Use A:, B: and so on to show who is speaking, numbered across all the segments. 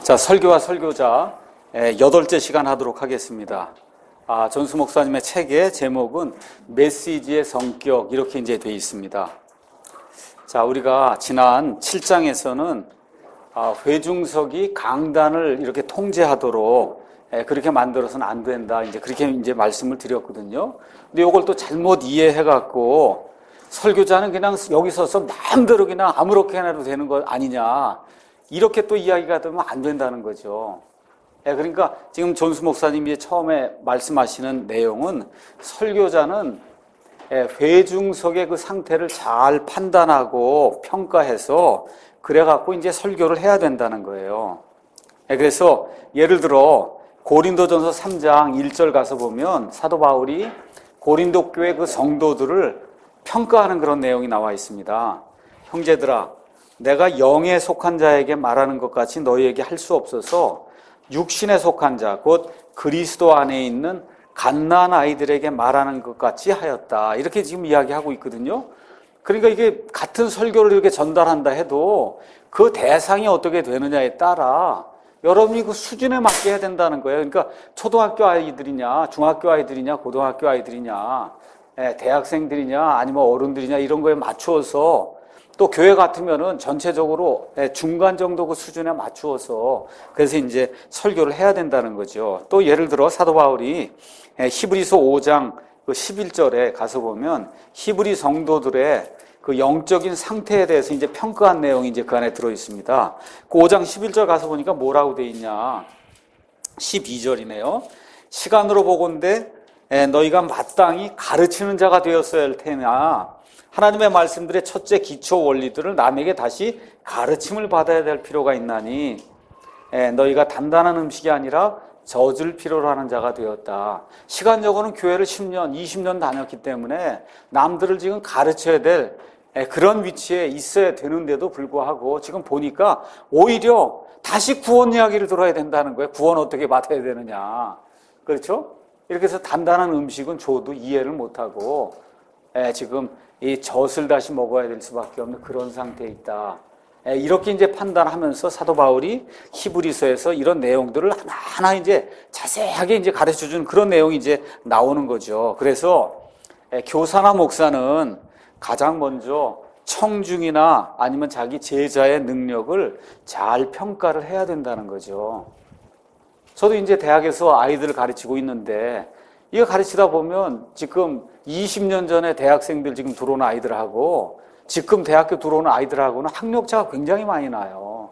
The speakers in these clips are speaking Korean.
A: 자, 설교와 설교자 8째 시간 하도록 하겠습니다. 전수 목사님의 책의 제목은 메시지의 성격 이렇게 이제 되어 있습니다. 자, 우리가 지난 7장에서는 회중석이 강단을 이렇게 통제하도록 그렇게 만들어서는 안 된다. 이제 그렇게 이제 말씀을 드렸거든요. 근데 이걸 또 잘못 이해해갖고 설교자는 그냥 여기 서서 마음대로 그냥 아무렇게나 해도 되는 거 아니냐. 이렇게 또 이야기가 되면 안 된다는 거죠. 그러니까 지금 전수 목사님이 처음에 말씀하시는 내용은 설교자는 회중석의 그 상태를 잘 판단하고 평가해서 그래갖고 이제 설교를 해야 된다는 거예요. 그래서 예를 들어 고린도전서 3장 1절 가서 보면 사도 바울이 고린도 교회 그 성도들을 평가하는 그런 내용이 나와 있습니다. 형제들아, 내가 영에 속한 자에게 말하는 것 같이 너희에게 할 수 없어서 육신에 속한 자, 곧 그리스도 안에 있는 갓난 아이들에게 말하는 것 같이 하였다. 이렇게 지금 이야기하고 있거든요. 그러니까 이게 같은 설교를 이렇게 전달한다 해도 그 대상이 어떻게 되느냐에 따라 여러분이 그 수준에 맞게 해야 된다는 거예요. 그러니까 초등학교 아이들이냐, 중학교 아이들이냐, 고등학교 아이들이냐, 대학생들이냐, 아니면 어른들이냐 이런 거에 맞추어서 또 교회 같으면은 전체적으로 중간 정도 그 수준에 맞추어서 그래서 이제 설교를 해야 된다는 거죠. 또 예를 들어 사도 바울이 히브리서 5장 그 11절에 가서 보면 히브리 성도들의 그 영적인 상태에 대해서 이제 평가한 내용이 이제 그 안에 들어 있습니다. 그 5장 11절 가서 보니까 뭐라고 돼 있냐? 12절이네요. 시간으로 보건대 너희가 마땅히 가르치는 자가 되었어야 할 테나 하나님의 말씀들의 첫째 기초 원리들을 남에게 다시 가르침을 받아야 될 필요가 있나니 너희가 단단한 음식이 아니라 젖을 필요로 하는 자가 되었다. 시간적으로는 교회를 10년, 20년 다녔기 때문에 남들을 지금 가르쳐야 될 그런 위치에 있어야 되는데도 불구하고 지금 보니까 오히려 다시 구원 이야기를 들어야 된다는 거예요. 구원 어떻게 받아야 되느냐. 그렇죠? 이렇게 해서 단단한 음식은 줘도 이해를 못하고 지금 이 젖을 다시 먹어야 될 수밖에 없는 그런 상태에 있다. 이렇게 이제 판단하면서 사도 바울이 히브리서에서 이런 내용들을 하나하나 이제 자세하게 이제 가르쳐 주는 그런 내용이 이제 나오는 거죠. 그래서 교사나 목사는 가장 먼저 청중이나 아니면 자기 제자의 능력을 잘 평가를 해야 된다는 거죠. 저도 이제 대학에서 아이들을 가르치고 있는데 이거 가르치다 보면 지금 20년 전에 대학생들 지금 들어오는 아이들하고 지금 대학교 들어오는 아이들하고는 학력차가 굉장히 많이 나요.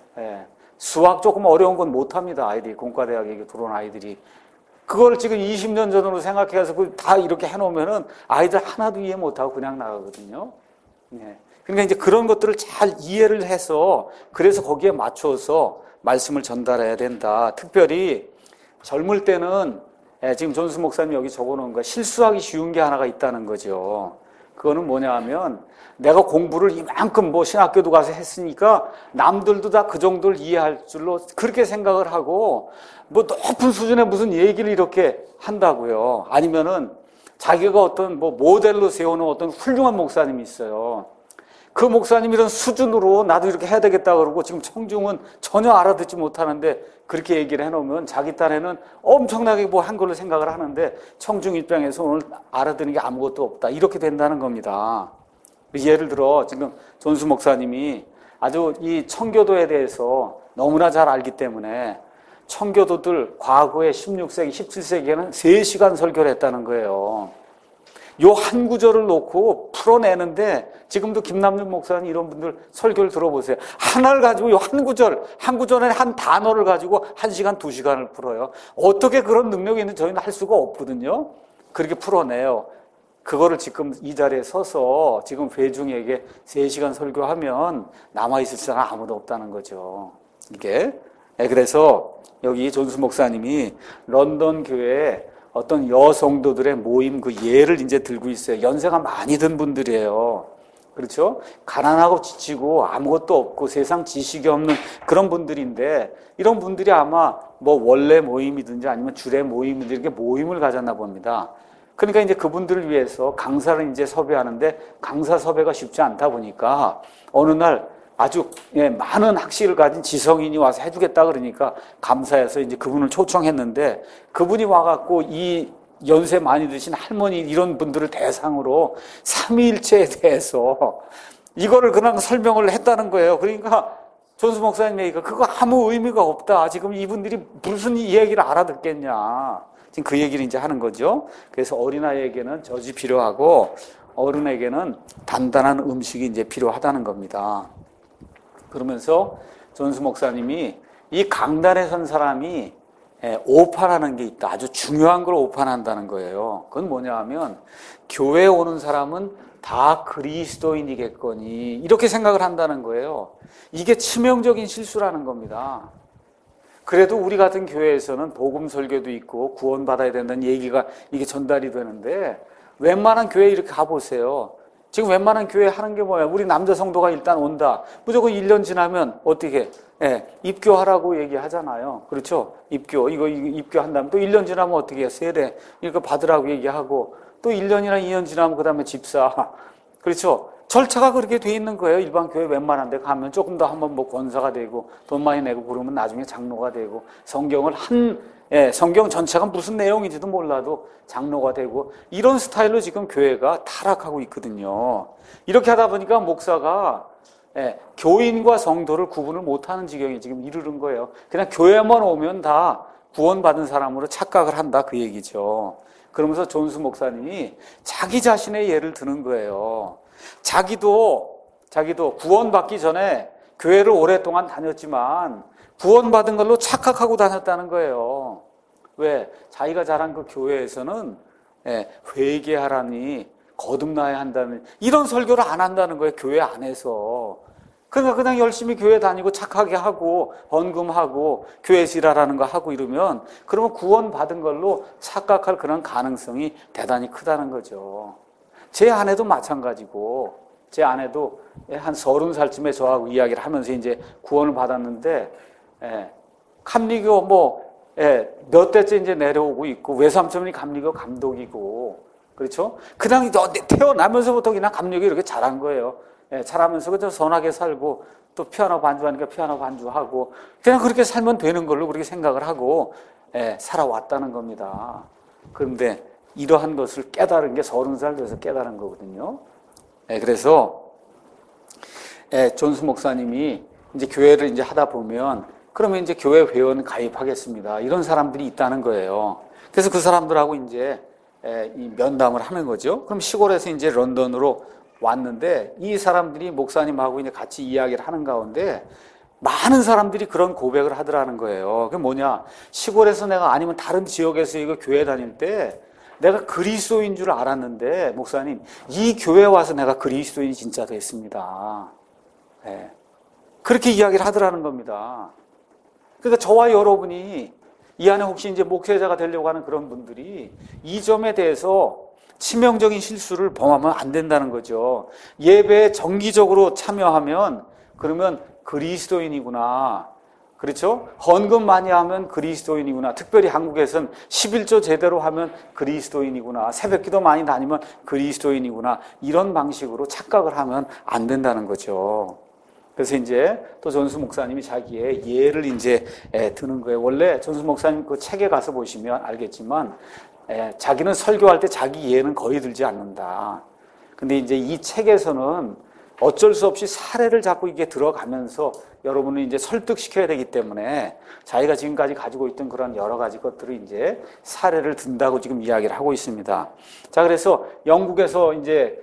A: 수학 조금 어려운 건 못합니다. 아이들이 공과대학에 들어오는 아이들이. 그걸 지금 20년 전으로 생각해서 다 이렇게 해놓으면은 아이들 하나도 이해 못하고 그냥 나가거든요. 그러니까 이제 그런 것들을 잘 이해를 해서 그래서 거기에 맞춰서 말씀을 전달해야 된다. 특별히 젊을 때는 지금 전수 목사님 여기 적어놓은 거 실수하기 쉬운 게 하나가 있다는 거죠. 그거는 뭐냐 하면 내가 공부를 이만큼 뭐 신학교도 가서 했으니까 남들도 다 그 정도를 이해할 줄로 그렇게 생각을 하고 뭐 높은 수준의 무슨 얘기를 이렇게 한다고요. 아니면은 자기가 어떤 뭐 모델로 세우는 어떤 훌륭한 목사님이 있어요. 그 목사님 이런 수준으로 나도 이렇게 해야 되겠다 그러고 지금 청중은 전혀 알아듣지 못하는데 그렇게 얘기를 해놓으면 자기 딴에는 엄청나게 뭐 한 걸로 생각을 하는데 청중 입장에서 오늘 알아듣는 게 아무것도 없다. 이렇게 된다는 겁니다. 예를 들어 지금 전수 목사님이 아주 이 청교도에 대해서 너무나 잘 알기 때문에 청교도들 과거에 16세기, 17세기에는 3시간 설교를 했다는 거예요. 요 한 구절을 놓고 풀어내는데 지금도 김남준 목사님 이런 분들 설교를 들어보세요. 하나를 가지고 요 한 구절에 한 단어를 가지고 1시간, 2시간을 풀어요. 어떻게 그런 능력이 있는지 저희는 할 수가 없거든요. 그렇게 풀어내요. 그거를 지금 이 자리에 서서 지금 회중에게 3시간 설교하면 남아있을 사람 아무도 없다는 거죠. 이게. 그래서 여기 전수 목사님이 런던 교회에 어떤 여성도들의 모임 그 예를 이제 들고 있어요. 연세가 많이 든 분들이에요. 그렇죠? 가난하고 지치고 아무것도 없고 세상 지식이 없는 그런 분들인데 이런 분들이 아마 뭐 원래 모임이든지 아니면 주례 모임이든지 이렇게 모임을 가졌나 봅니다. 그러니까 이제 그분들을 위해서 강사를 이제 섭외하는데 강사 섭외가 쉽지 않다 보니까 어느 날 아주 많은 학식을 가진 지성인이 와서 해주겠다 그러니까 감사해서 이제 그분을 초청했는데 그분이 와갖고 이 연세 많이 드신 할머니 이런 분들을 대상으로 삼위일체에 대해서 이거를 그냥 설명을 했다는 거예요. 그러니까 존수 목사님 얘기가 그거 아무 의미가 없다. 지금 이분들이 무슨 이 얘기를 알아듣겠냐. 지금 그 얘기를 이제 하는 거죠. 그래서 어린아이에게는 젖이 필요하고 어른에게는 단단한 음식이 이제 필요하다는 겁니다. 그러면서 존수 목사님이 이 강단에 선 사람이 오판하는 게 있다. 아주 중요한 걸 오판한다는 거예요. 그건 뭐냐 하면 교회에 오는 사람은 다 그리스도인이겠거니 이렇게 생각을 한다는 거예요. 이게 치명적인 실수라는 겁니다. 그래도 우리 같은 교회에서는 복음 설교도 있고 구원받아야 된다는 얘기가 이게 전달이 되는데 웬만한 교회 이렇게 가보세요. 지금 웬만한 교회 하는 게 뭐야? 우리 남자 성도가 일단 온다. 무조건 1년 지나면 어떻게? 입교하라고 얘기하잖아요. 그렇죠? 이거 입교한 다음에 또 1년 지나면 어떻게 해요? 세례. 이거 받으라고 얘기하고 또 1년이나 2년 지나면 그 다음에 집사. 그렇죠? 절차가 그렇게 돼 있는 거예요. 일반 교회 웬만한 데 가면 조금 더 한번 뭐 권사가 되고 돈 많이 내고 그러면 나중에 장로가 되고 성경을 성경 전체가 무슨 내용인지도 몰라도 장로가 되고 이런 스타일로 지금 교회가 타락하고 있거든요. 이렇게 하다 보니까 목사가 교인과 성도를 구분을 못하는 지경에 지금 이르는 거예요. 그냥 교회만 오면 다 구원받은 사람으로 착각을 한다 그 얘기죠. 그러면서 존수 목사님이 자기 자신의 예를 드는 거예요. 자기도 구원받기 전에 교회를 오랫동안 다녔지만 구원받은 걸로 착각하고 다녔다는 거예요. 왜? 자기가 자란 그 교회에서는 회개하라니 거듭나야 한다는 이런 설교를 안 한다는 거예요. 교회 안에서. 그러니까 그냥 열심히 교회 다니고 착하게 하고 헌금하고 교회 지랄하는 거 하고 이러면 그러면 구원받은 걸로 착각할 그런 가능성이 대단히 크다는 거죠. 제 아내도 마찬가지고 제 아내도 한 30살쯤에 저하고 이야기를 하면서 이제 구원을 받았는데 감리교 몇 대째 이제 내려오고 있고 외삼촌이 감리교 감독이고 그렇죠? 그냥 태어나면서부터 그냥 감리교 이렇게 잘한 거예요. 잘하면서 그저 선하게 살고 또 피아노 반주하니까 피아노 반주하고 그냥 그렇게 살면 되는 걸로 그렇게 생각을 하고 살아왔다는 겁니다. 그런데 이러한 것을 깨달은 게 30살 돼서 깨달은 거거든요. 그래서 존수 목사님이 이제 교회를 이제 하다 보면 그러면 이제 교회 회원 가입하겠습니다. 이런 사람들이 있다는 거예요. 그래서 그 사람들하고 이제 이 면담을 하는 거죠. 그럼 시골에서 이제 런던으로 왔는데 이 사람들이 목사님하고 이제 같이 이야기를 하는 가운데 많은 사람들이 그런 고백을 하더라는 거예요. 그게 뭐냐? 시골에서 내가 아니면 다른 지역에서 이거 교회 다닐 때 내가 그리스도인 줄 알았는데 목사님 이 교회 와서 내가 그리스도인이 진짜 됐습니다. 그렇게 이야기를 하더라는 겁니다. 그러니까 저와 여러분이 이 안에 혹시 이제 목회자가 되려고 하는 그런 분들이 이 점에 대해서 치명적인 실수를 범하면 안 된다는 거죠. 예배에 정기적으로 참여하면 그러면 그리스도인이구나. 그렇죠? 헌금 많이 하면 그리스도인이구나. 특별히 한국에서는 11조 제대로 하면 그리스도인이구나. 새벽기도 많이 다니면 그리스도인이구나. 이런 방식으로 착각을 하면 안 된다는 거죠. 그래서 이제 또 존수 목사님이 자기의 예를 이제 드는 거예요. 원래 존수 목사님 그 책에 가서 보시면 알겠지만 자기는 설교할 때 자기 예는 거의 들지 않는다. 근데 이제 이 책에서는 어쩔 수 없이 사례를 자꾸 이게 들어가면서 여러분을 이제 설득시켜야 되기 때문에 자기가 지금까지 가지고 있던 그런 여러 가지 것들을 이제 사례를 든다고 지금 이야기를 하고 있습니다. 자, 그래서 영국에서 이제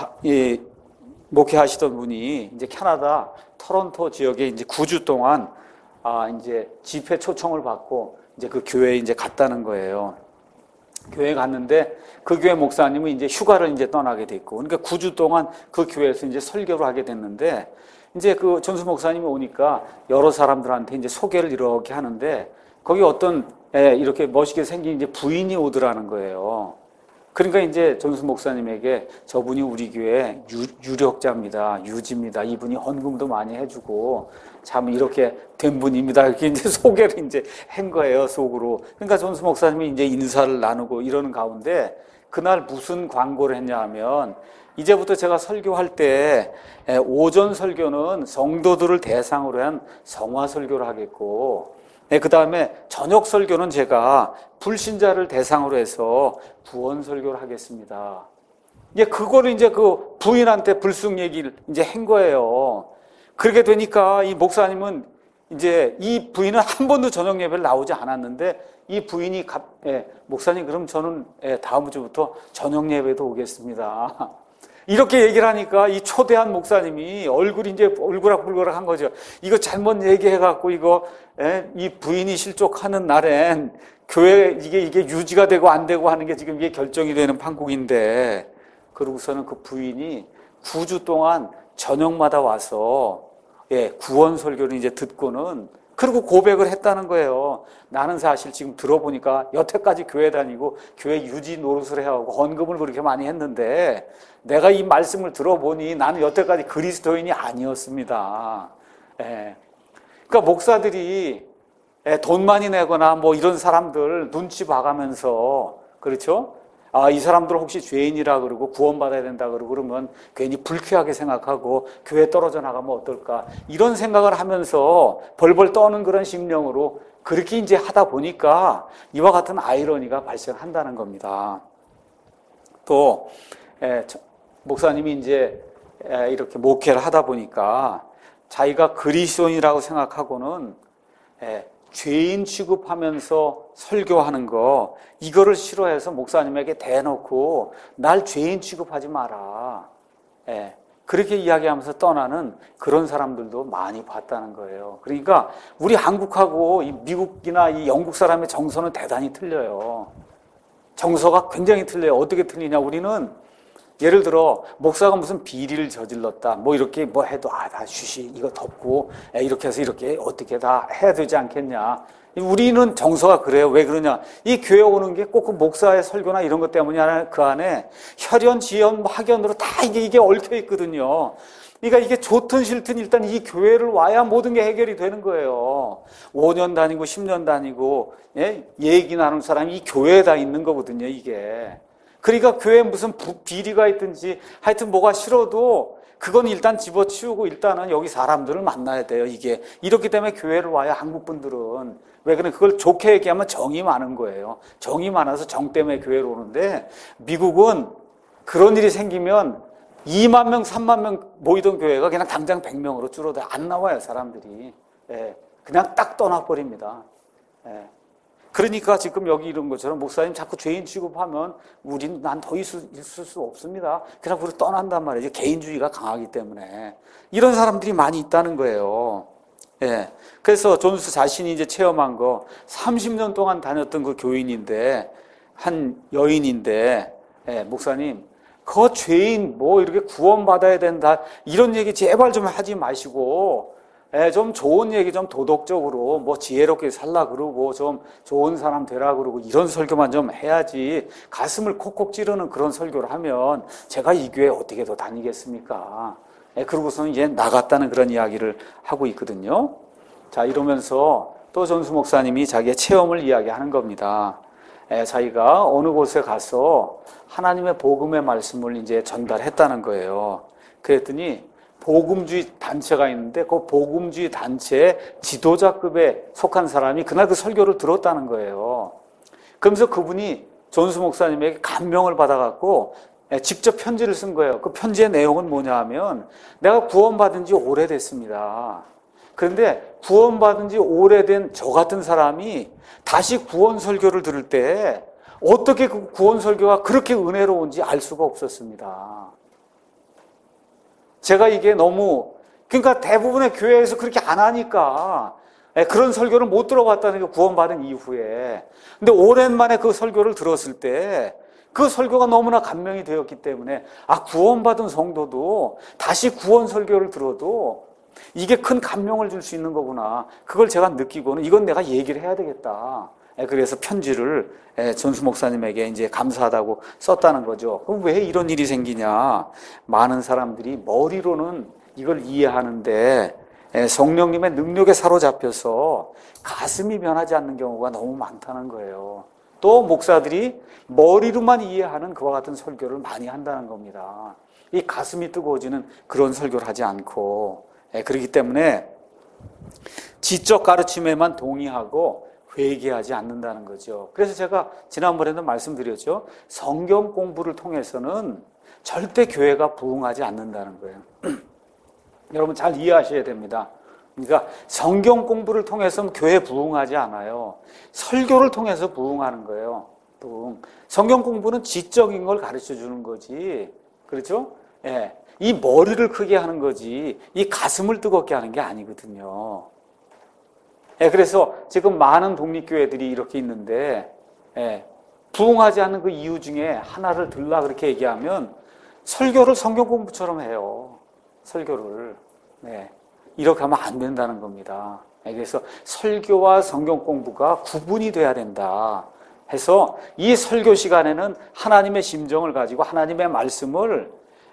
A: 목회하시던 분이 이제 캐나다 토론토 지역에 이제 9주 동안 이제 집회 초청을 받고 이제 그 교회에 이제 갔다는 거예요. 교회에 갔는데 그 교회 목사님은 이제 휴가를 이제 떠나게 됐고, 그러니까 9주 동안 그 교회에서 이제 설교를 하게 됐는데, 이제 그 존수 목사님이 오니까 여러 사람들한테 이제 소개를 이렇게 하는데, 거기 어떤 이렇게 멋있게 생긴 이제 부인이 오더라는 거예요. 그러니까 이제 존수 목사님에게 저분이 우리 교회 유력자입니다. 유지입니다. 이분이 헌금도 많이 해주고 참 이렇게 된 분입니다. 이렇게 이제 소개를 이제 한 거예요, 속으로. 그러니까 존수 목사님이 이제 인사를 나누고 이러는 가운데 그날 무슨 광고를 했냐 하면 이제부터 제가 설교할 때 오전 설교는 성도들을 대상으로 한 성화 설교를 하겠고 그 다음에 저녁 설교는 제가 불신자를 대상으로 해서 구원 설교를 하겠습니다. 그거를 이제 그 부인한테 불쑥 얘기를 이제 한 거예요. 그렇게 되니까 이 목사님은 이제 이 부인은 한 번도 저녁 예배를 나오지 않았는데 이 부인이 목사님 그럼 저는 다음 주부터 저녁 예배도 오겠습니다. 이렇게 얘기를 하니까 이 초대한 목사님이 얼굴이 이제 울그락불그락 한 거죠. 이거 잘못 얘기해갖고 이 부인이 실족하는 날엔 교회 이게 유지가 되고 안 되고 하는 게 지금 이게 결정이 되는 판국인데 그러고서는 그 부인이 9주 동안 저녁마다 와서 구원 설교를 이제 듣고는 그리고 고백을 했다는 거예요. 나는 사실 지금 들어보니까 여태까지 교회 다니고 교회 유지 노릇을 해하고 헌금을 그렇게 많이 했는데 내가 이 말씀을 들어보니 나는 여태까지 그리스도인이 아니었습니다. 그러니까 목사들이 돈 많이 내거나 뭐 이런 사람들 눈치 봐가면서 그렇죠? 이 사람들 혹시 죄인이라 그러고 구원받아야 된다 그러고 그러면 괜히 불쾌하게 생각하고 교회 떨어져 나가면 어떨까 이런 생각을 하면서 벌벌 떠는 그런 심령으로 그렇게 이제 하다 보니까 이와 같은 아이러니가 발생한다는 겁니다. 또 목사님이 이제 이렇게 목회를 하다 보니까 자기가 그리스도인이라고 생각하고는 죄인 취급하면서 설교하는 거 이거를 싫어해서 목사님에게 대놓고 날 죄인 취급하지 마라. 그렇게 이야기하면서 떠나는 그런 사람들도 많이 봤다는 거예요. 그러니까 우리 한국하고 이 미국이나 이 영국 사람의 정서는 대단히 틀려요. 정서가 굉장히 틀려요. 어떻게 틀리냐? 우리는 예를 들어 목사가 무슨 비리를 저질렀다 뭐 이렇게 뭐 해도 다 쉬쉬 이거 덮고 이렇게 해서 이렇게 어떻게 다 해야 되지 않겠냐. 우리는 정서가 그래요. 왜 그러냐? 이 교회 오는 게 꼭 그 목사의 설교나 이런 것 때문이 아니라 그 안에 혈연, 지연, 학연으로 다 이게 얽혀 있거든요. 그러니까 이게 좋든 싫든 일단 이 교회를 와야 모든 게 해결이 되는 거예요. 5년 다니고 10년 다니고 얘기 나누는 사람이 이 교회에 다 있는 거거든요. 이게. 그러니까 교회에 무슨 비리가 있든지 하여튼 뭐가 싫어도 그건 일단 집어치우고 일단은 여기 사람들을 만나야 돼요. 이게 이렇기 때문에 교회를 와야 한국 분들은 왜 그래? 그걸 좋게 얘기하면 정이 많은 거예요. 정이 많아서 정 때문에 교회로 오는데 미국은 그런 일이 생기면 2만 명, 3만 명 모이던 교회가 그냥 당장 100명으로 줄어들어 안 나와요. 사람들이. 그냥 딱 떠나버립니다. 그러니까 지금 여기 이런 것처럼 목사님 자꾸 죄인 취급하면 우린 난 더 있을 수 없습니다. 그냥 우리 떠난단 말이에요. 개인주의가 강하기 때문에. 이런 사람들이 많이 있다는 거예요. 그래서 존스 자신이 이제 체험한 거 30년 동안 다녔던 그 교인인데 한 여인인데 목사님 그 죄인 뭐 이렇게 구원받아야 된다 이런 얘기 제발 좀 하지 마시고 좀 좋은 얘기 좀 도덕적으로 뭐 지혜롭게 살라 그러고 좀 좋은 사람 되라 그러고 이런 설교만 좀 해야지 가슴을 콕콕 찌르는 그런 설교를 하면 제가 이 교회 어떻게 더 다니겠습니까? 그러고서는 이제 나갔다는 그런 이야기를 하고 있거든요. 자, 이러면서 또 존스 목사님이 자기의 체험을 이야기하는 겁니다. 자기가 어느 곳에 가서 하나님의 복음의 말씀을 이제 전달했다는 거예요. 그랬더니 복음주의 단체가 있는데 그 복음주의 단체의 지도자급에 속한 사람이 그날 그 설교를 들었다는 거예요. 그러면서 그분이 존스 목사님에게 감명을 받아갖고 직접 편지를 쓴 거예요. 그 편지의 내용은 뭐냐 하면 내가 구원받은 지 오래됐습니다. 그런데 구원받은 지 오래된 저 같은 사람이 다시 구원 설교를 들을 때 어떻게 그 구원 설교가 그렇게 은혜로운지 알 수가 없었습니다. 제가 이게 너무 그러니까 대부분의 교회에서 그렇게 안 하니까 그런 설교를 못 들어봤다는 게 구원받은 이후에. 근데 오랜만에 그 설교를 들었을 때 그 설교가 너무나 감명이 되었기 때문에 구원받은 성도도 다시 구원 설교를 들어도 이게 큰 감명을 줄 수 있는 거구나. 그걸 제가 느끼고는 이건 내가 얘기를 해야 되겠다. 그래서 편지를 존스 목사님에게 이제 감사하다고 썼다는 거죠. 그럼 왜 이런 일이 생기냐? 많은 사람들이 머리로는 이걸 이해하는데 성령님의 능력에 사로잡혀서 가슴이 변하지 않는 경우가 너무 많다는 거예요. 또 목사들이 머리로만 이해하는 그와 같은 설교를 많이 한다는 겁니다. 이 가슴이 뜨거워지는 그런 설교를 하지 않고, 그렇기 때문에 지적 가르침에만 동의하고 회개하지 않는다는 거죠. 그래서 제가 지난번에도 말씀드렸죠. 성경 공부를 통해서는 절대 교회가 부흥하지 않는다는 거예요. 여러분 잘 이해하셔야 됩니다. 그러니까 성경 공부를 통해서는 교회 부흥하지 않아요. 설교를 통해서 부흥하는 거예요. 부흥. 성경 공부는 지적인 걸 가르쳐 주는 거지. 그렇죠? 예. 이 머리를 크게 하는 거지. 이 가슴을 뜨겁게 하는 게 아니거든요. 예, 그래서 지금 많은 독립교회들이 이렇게 있는데, 부흥하지 않는 그 이유 중에 하나를 들라 그렇게 얘기하면 설교를 성경 공부처럼 해요. 설교를. 이렇게 하면 안 된다는 겁니다. 그래서 설교와 성경 공부가 구분이 돼야 된다 해서 이 설교 시간에는 하나님의 심정을 가지고 하나님의 말씀을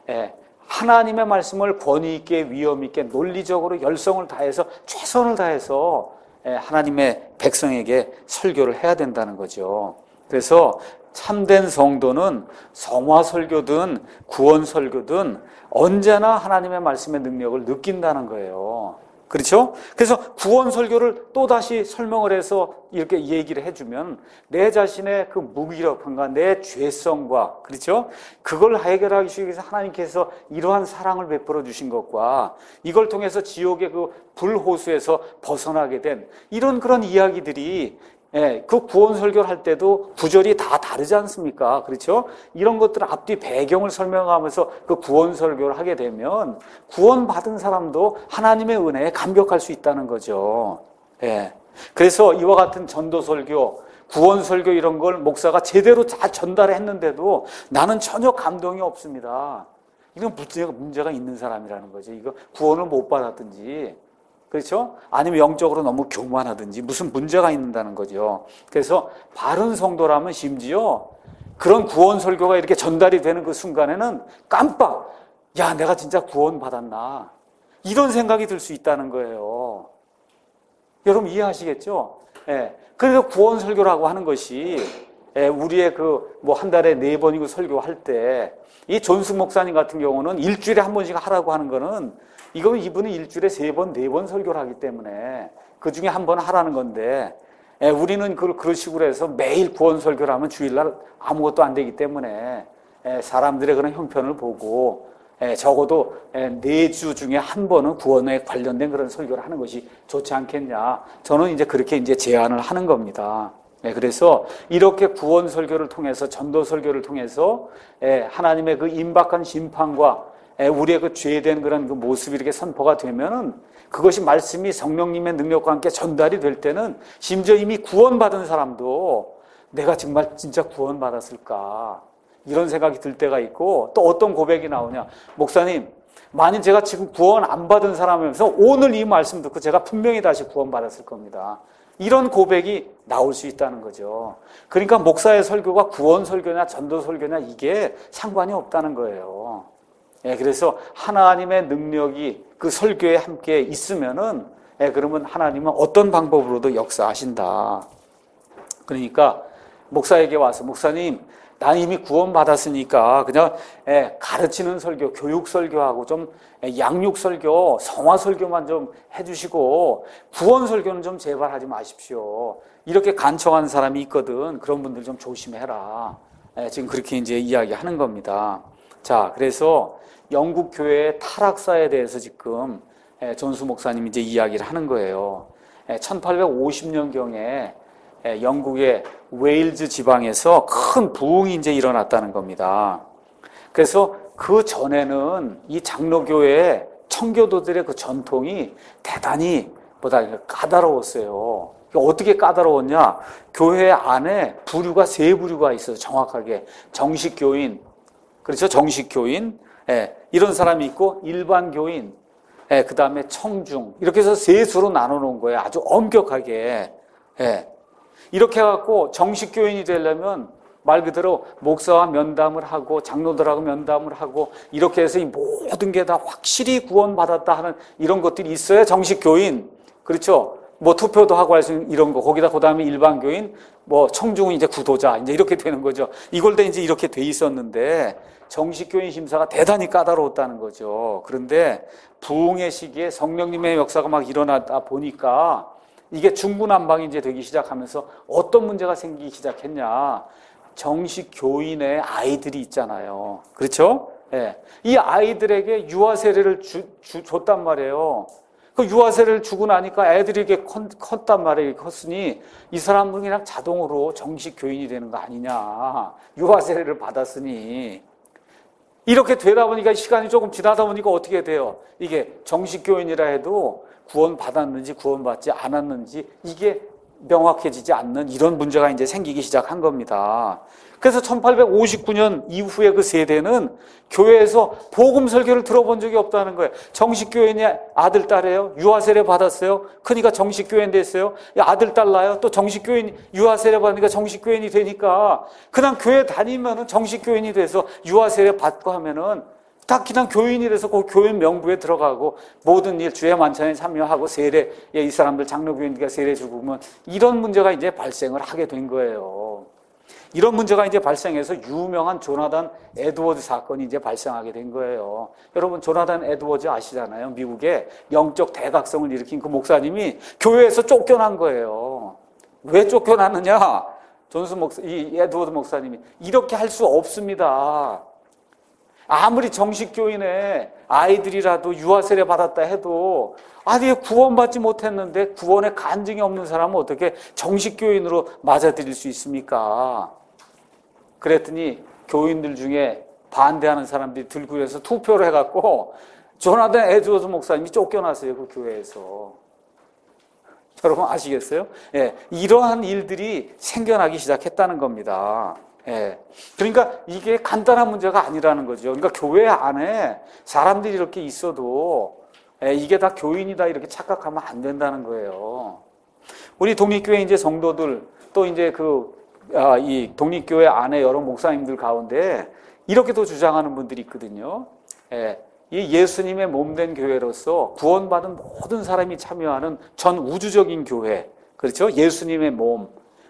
A: 권위 있게 위엄 있게 논리적으로 열성을 다해서 최선을 다해서 하나님의 백성에게 설교를 해야 된다는 거죠. 그래서 참된 성도는 성화 설교든 구원 설교든 언제나 하나님의 말씀의 능력을 느낀다는 거예요. 그렇죠? 그래서 구원 설교를 또다시 설명을 해서 이렇게 얘기를 해주면 내 자신의 그 무기력함과 내 죄성과, 그렇죠? 그걸 해결하기 위해서 하나님께서 이러한 사랑을 베풀어 주신 것과 이걸 통해서 지옥의 그 불호수에서 벗어나게 된 이런 그런 이야기들이 그 구원 설교를 할 때도 구절이 다 다르지 않습니까? 그렇죠? 이런 것들을 앞뒤 배경을 설명하면서 그 구원 설교를 하게 되면 구원받은 사람도 하나님의 은혜에 감격할 수 있다는 거죠. 그래서 이와 같은 전도 설교, 구원 설교 이런 걸 목사가 제대로 다 전달했는데도 나는 전혀 감동이 없습니다. 이건 문제가 있는 사람이라는 거죠. 이거 구원을 못 받았든지, 그렇죠? 아니면 영적으로 너무 교만하든지 무슨 문제가 있는다는 거죠. 그래서 바른 성도라면 심지어 그런 구원 설교가 이렇게 전달이 되는 그 순간에는 깜빡, 야, 내가 진짜 구원 받았나? 이런 생각이 들 수 있다는 거예요. 여러분 이해하시겠죠? 그래서 구원 설교라고 하는 것이 우리의 한 달에 4번이고 설교할 때 이 존숙 목사님 같은 경우는 일주일에 한 번씩 하라고 하는 거는 이분은 일주일에 3번, 4번 설교를 하기 때문에 그 중에 한 번 하라는 건데 우리는 그런 식으로 해서 매일 구원 설교를 하면 주일날 아무것도 안 되기 때문에 사람들의 그런 형편을 보고 적어도 4주 중에 한 번은 구원에 관련된 그런 설교를 하는 것이 좋지 않겠냐. 저는 이제 그렇게 이제 제안을 하는 겁니다. 그래서 이렇게 구원 설교를 통해서 전도 설교를 통해서 하나님의 그 임박한 심판과 우리의 그 죄된 그런 그 모습이 이렇게 선포가 되면은 그것이 말씀이 성령님의 능력과 함께 전달이 될 때는 심지어 이미 구원받은 사람도 내가 정말 진짜 구원받았을까 이런 생각이 들 때가 있고 또 어떤 고백이 나오냐. 목사님, 만약 제가 지금 구원 안 받은 사람이면서 오늘 이 말씀 듣고 제가 분명히 다시 구원받았을 겁니다. 이런 고백이 나올 수 있다는 거죠. 그러니까 목사의 설교가 구원 설교냐 전도 설교냐 이게 상관이 없다는 거예요. 그래서 하나님의 능력이 그 설교에 함께 있으면은 그러면 하나님은 어떤 방법으로도 역사하신다. 그러니까 목사에게 와서 목사님, 난 이미 구원받았으니까 그냥 가르치는 설교, 교육 설교하고 좀 양육 설교, 성화 설교만 좀 해주시고 구원 설교는 좀 제발 하지 마십시오. 이렇게 간청하는 사람이 있거든. 그런 분들 좀 조심해라. 지금 그렇게 이제 이야기하는 겁니다. 자, 그래서 영국 교회의 타락사에 대해서 지금 존수 목사님이 이제 이야기를 하는 거예요. 1850년경에 영국의 웨일즈 지방에서 큰 부흥이 이제 일어났다는 겁니다. 그래서 그 전에는 이 장로교회의 청교도들의 그 전통이 대단히 까다로웠어요. 어떻게 까다로웠냐? 교회 안에 부류가 3부류가 있어요. 정확하게 정식 교인, 그렇죠? 정식 교인, 이런 사람이 있고 일반 교인, 그 다음에 청중 이렇게 해서 3수로 나눠놓은 거예요. 아주 엄격하게. 이렇게 해갖고 정식 교인이 되려면 말 그대로 목사와 면담을 하고 장로들하고 면담을 하고 이렇게 해서 이 모든 게 다 확실히 구원받았다 하는 이런 것들이 있어야 정식 교인, 그렇죠? 뭐 투표도 하고 할 수 있는 이런 거, 거기다 그 다음에 일반 교인, 뭐 청중은 이제 구도자, 이제 이렇게 되는 거죠. 이걸 다 이제 이렇게 돼 있었는데 정식 교인 심사가 대단히 까다로웠다는 거죠. 그런데 부흥의 시기에 성령님의 역사가 막 일어나다 보니까 이게 중구난방이 이제 되기 시작하면서 어떤 문제가 생기기 시작했냐. 정식 교인의 아이들이 있잖아요. 그렇죠? 예. 이 아이들에게 유아 세례를 줬단 말이에요. 그 유아 세례를 주고 나니까 애들이 이렇게 컸단 말이에요. 컸으니 이 사람은 그냥 자동으로 정식 교인이 되는 거 아니냐. 유아 세례를 받았으니. 이렇게 되다 보니까 시간이 조금 지나다 보니까 어떻게 돼요? 이게 정식 교인이라 해도 구원 받았는지 구원 받지 않았는지 이게 명확해지지 않는 이런 문제가 이제 생기기 시작한 겁니다. 그래서 1859년 이후에 그 세대는 교회에서 복음 설교를 들어본 적이 없다는 거예요. 정식 교인이 아들, 딸이에요. 유아 세례 받았어요. 그러니까 정식 교인 됐어요. 아들, 딸 낳아요. 또 정식 교인 유아 세례 받으니까 정식 교인이 되니까 그냥 교회 다니면은 정식 교인이 돼서 유아 세례 받고 하면은 다 그냥 교인이 돼서 그 교인 명부에 들어가고 모든 일 주의 만찬에 참여하고 세례, 이 사람들 장로교인들과 세례 주고 면 이런 문제가 이제 발생을 하게 된 거예요. 이런 문제가 이제 발생해서 유명한 조나단 에드워드 사건이 이제 발생하게 된 거예요. 여러분 조나단 에드워드 아시잖아요. 미국의 영적 대각성을 일으킨 그 목사님이 교회에서 쫓겨난 거예요. 왜 쫓겨났느냐? 이 에드워드 목사님이 이렇게 할 수 없습니다. 아무리 정식 교인의 아이들이라도 유아 세례 받았다 해도 아니 구원받지 못했는데 구원의 간증이 없는 사람은 어떻게 정식 교인으로 맞아들일 수 있습니까? 그랬더니 교인들 중에 반대하는 사람들이 들고 해서 투표를 해갖고 조나단 에드워드 목사님이 쫓겨났어요. 그 교회에서. 여러분 아시겠어요? 예, 이러한 일들이 생겨나기 시작했다는 겁니다. 예. 그러니까 이게 간단한 문제가 아니라는 거죠. 그러니까 교회 안에 사람들이 이렇게 있어도 이게 다 교인이다 이렇게 착각하면 안 된다는 거예요. 우리 독립교회 이제 성도들 또 이제 이 독립교회 안에 여러 목사님들 가운데 이렇게도 주장하는 분들이 있거든요. 예. 이 예수님의 몸된 교회로서 구원받은 모든 사람이 참여하는 전 우주적인 교회. 그렇죠? 예수님의 몸.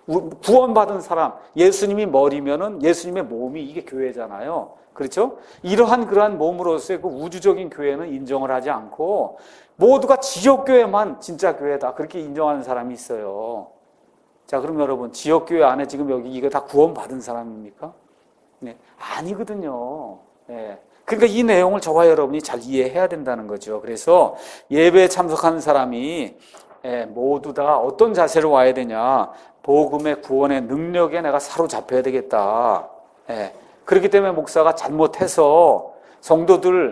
A: 구원받은 사람, 예수님이 머리면은 예수님의 몸이 이게 교회잖아요. 그렇죠? 그러한 몸으로서의 그 우주적인 교회는 인정을 하지 않고 모두가 지역교회만 진짜 교회다. 그렇게 인정하는 사람이 있어요. 자, 그럼 여러분, 지역교회 안에 지금 여기 이거 다 구원받은 사람입니까? 네. 아니거든요. 네. 그러니까 이 내용을 저와 여러분이 잘 이해해야 된다는 거죠. 그래서 예배에 참석하는 사람이 모두 다 어떤 자세로 와야 되냐. 복음의 구원의 능력에 내가 사로잡혀야 되겠다. 그렇기 때문에 목사가 잘못해서 성도들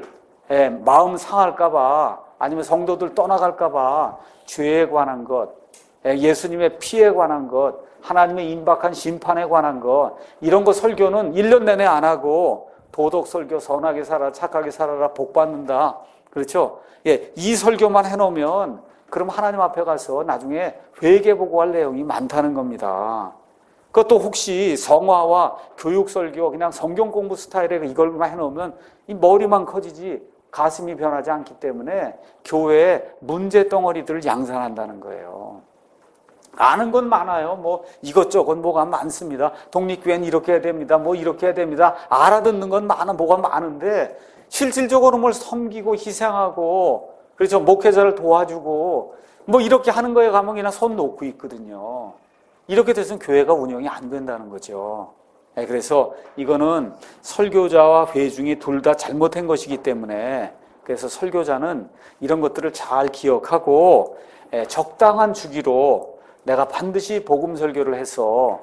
A: 마음 상할까봐 아니면 성도들 떠나갈까봐 죄에 관한 것, 예수님의 피에 관한 것, 하나님의 임박한 심판에 관한 것 이런 거 설교는 1년 내내 안 하고 도덕 설교, 선하게 살아라, 착하게 살아라, 복 받는다. 그렇죠? 이 설교만 해놓으면 그럼 하나님 앞에 가서 나중에 회개 보고할 내용이 많다는 겁니다. 그것도 혹시 성화와 교육 설교, 그냥 성경 공부 스타일에 이걸만 해놓으면 이 머리만 커지지 가슴이 변하지 않기 때문에 교회에 문제 덩어리들을 양산한다는 거예요. 아는 건 많아요. 뭐 이것저것 뭐가 많습니다. 독립교회는 이렇게 해야 됩니다. 뭐 이렇게 해야 됩니다. 알아듣는 건 뭐가 많은데 실질적으로 뭘 섬기고 희생하고 그렇죠. 목회자를 도와주고 뭐 이렇게 하는 거에 가면 그냥 손 놓고 있거든요. 이렇게 돼서는 교회가 운영이 안 된다는 거죠. 그래서 이거는 설교자와 회중이 둘 다 잘못한 것이기 때문에 그래서 설교자는 이런 것들을 잘 기억하고 적당한 주기로 내가 반드시 복음 설교를 해서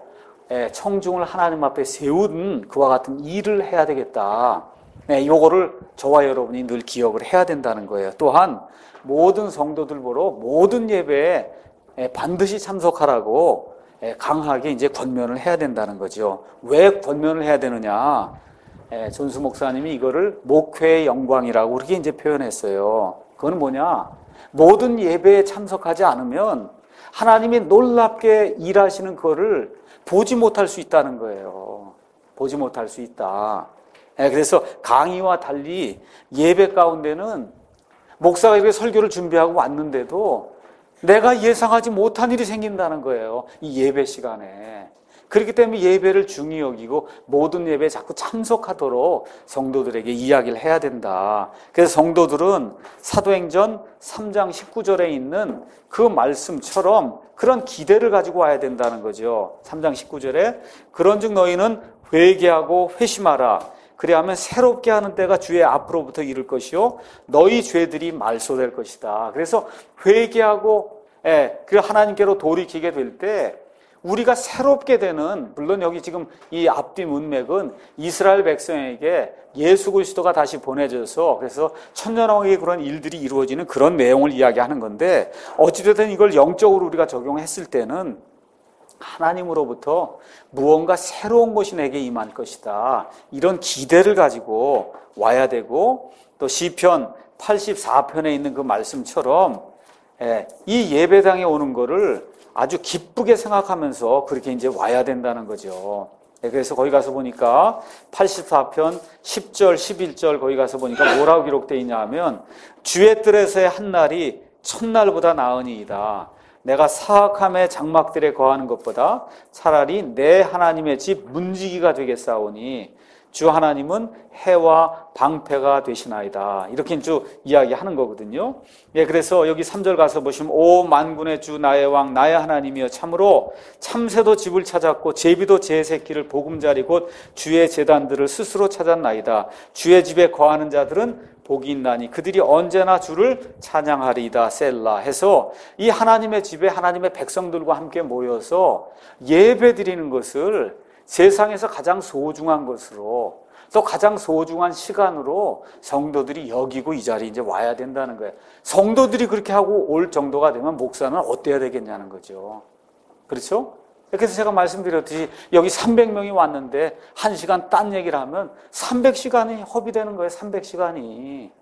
A: 청중을 하나님 앞에 세운 그와 같은 일을 해야 되겠다. 요거를 저와 여러분이 늘 기억을 해야 된다는 거예요. 또한 모든 성도들 보러 모든 예배에 반드시 참석하라고 강하게 이제 권면을 해야 된다는 거죠. 왜 권면을 해야 되느냐? 전수 목사님이 이거를 목회의 영광이라고 그렇게 이제 표현했어요. 그건 뭐냐? 모든 예배에 참석하지 않으면 하나님이 놀랍게 일하시는 그거를 보지 못할 수 있다는 거예요. 보지 못할 수 있다. 그래서 강의와 달리 예배 가운데는 목사가 이렇게 설교를 준비하고 왔는데도 내가 예상하지 못한 일이 생긴다는 거예요. 이 예배 시간에. 그렇기 때문에 예배를 중히 여기고 모든 예배에 자꾸 참석하도록 성도들에게 이야기를 해야 된다. 그래서 성도들은 사도행전 3장 19절에 있는 그 말씀처럼 그런 기대를 가지고 와야 된다는 거죠. 3장 19절에 그런즉 너희는 회개하고 회심하라. 그리하면 새롭게 하는 때가 주의 앞으로부터 이를 것이요 너희 죄들이 말소될 것이다. 그래서 회개하고 그리고 하나님께로 돌이키게 될 때 우리가 새롭게 되는, 물론 여기 지금 이 앞뒤 문맥은 이스라엘 백성에게 예수 그리스도가 다시 보내져서 그래서 천년왕국의 그런 일들이 이루어지는 그런 내용을 이야기하는 건데, 어찌됐든 이걸 영적으로 우리가 적용했을 때는 하나님으로부터 무언가 새로운 것이 내게 임할 것이다, 이런 기대를 가지고 와야 되고, 또 시편 84편에 있는 그 말씀처럼 이 예배당에 오는 거를 아주 기쁘게 생각하면서 그렇게 이제 와야 된다는 거죠. 그래서 거기 가서 보니까 84편 10절, 11절 거기 가서 보니까 뭐라고 기록되어 있냐 하면 주의 뜰에서의 한 날이 천날보다 나으니이다. 내가 사악함의 장막들에 거하는 것보다 차라리 내 하나님의 집 문지기가 되겠사오니 주 하나님은 해와 방패가 되시나이다. 이렇게 쭉 이야기하는 거거든요. 그래서 여기 3절 가서 보시면 오 만군의 주 나의 왕 나의 하나님이여 참으로 참새도 집을 찾았고 제비도 제 새끼를 보금자리 곧 주의 제단들을 스스로 찾았나이다. 주의 집에 거하는 자들은 복이 있나니 그들이 언제나 주를 찬양하리이다. 셀라 해서 이 하나님의 집에 하나님의 백성들과 함께 모여서 예배 드리는 것을 세상에서 가장 소중한 것으로, 또 가장 소중한 시간으로 성도들이 여기고 이 자리에 이제 와야 된다는 거예요. 성도들이 그렇게 하고 올 정도가 되면 목사는 어때야 되겠냐는 거죠. 그렇죠? 그래서 제가 말씀드렸듯이 여기 300명이 왔는데 1시간 딴 얘기를 하면 300시간이 허비되는 거예요. 300시간이.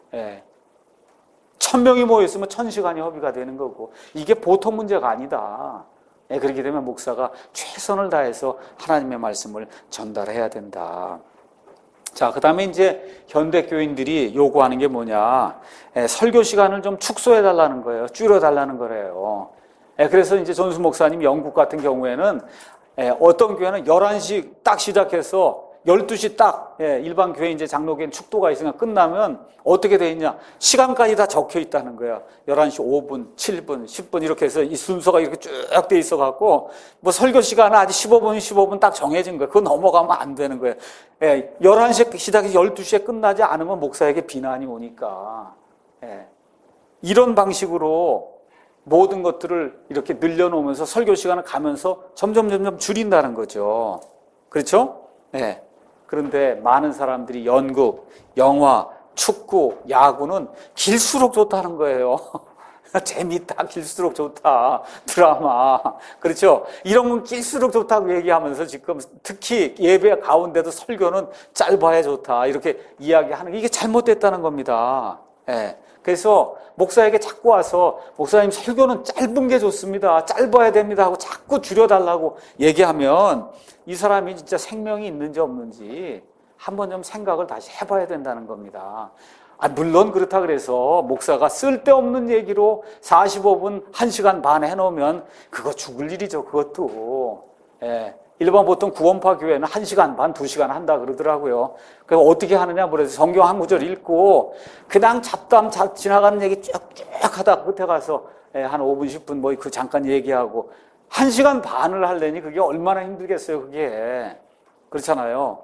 A: 1000명이 모였으면 1000시간이 허비가 되는 거고, 이게 보통 문제가 아니다. 그렇게 되면 목사가 최선을 다해서 하나님의 말씀을 전달해야 된다. 자, 그 다음에 이제 현대 교인들이 요구하는 게 뭐냐. 설교 시간을 좀 축소해달라는 거예요. 줄여달라는 거래요. 그래서 이제 전수 목사님 영국 같은 경우에는 어떤 교회는 11시 딱 시작해서 12시 딱 일반 교회 이제 장로교회는 축도가 있으니까 끝나면 어떻게 돼 있냐, 시간까지 다 적혀 있다는 거야. 11시 5분, 7분, 10분 이렇게 해서 이 순서가 이렇게 쭉 돼 있어 갖고 뭐 설교 시간은 아직 15분 딱 정해진 거야. 그거 넘어가면 안 되는 거야. 11시에 시작해서 12시에 끝나지 않으면 목사에게 비난이 오니까. 이런 방식으로 모든 것들을 이렇게 늘려놓으면서 설교 시간을 가면서 점점 줄인다는 거죠. 그렇죠? 그런데 많은 사람들이 연극, 영화, 축구, 야구는 길수록 좋다는 거예요. 재밌다, 길수록 좋다, 드라마. 그렇죠? 이런 건 길수록 좋다고 얘기하면서 지금 특히 예배 가운데도 설교는 짧아야 좋다, 이렇게 이야기하는 게 이게 잘못됐다는 겁니다. 그래서 목사에게 자꾸 와서 목사님 설교는 짧은 게 좋습니다, 짧아야 됩니다 하고 자꾸 줄여달라고 얘기하면 이 사람이 진짜 생명이 있는지 없는지 한번 좀 생각을 다시 해봐야 된다는 겁니다. 물론 그렇다 그래서 목사가 쓸데없는 얘기로 45분, 1시간 반 해놓으면 그거 죽을 일이죠. 그것도. 일반 보통 구원파 교회는 1시간 반, 2시간 한다 그러더라고요. 그래서 어떻게 하느냐, 그래서 성경 한 구절 읽고 그냥 잡담 지나가는 얘기 쭉쭉 하다 끝에 가서 한 5분, 10분 뭐 그 잠깐 얘기하고 1시간 반을 하려니 그게 얼마나 힘들겠어요, 그게. 그렇잖아요.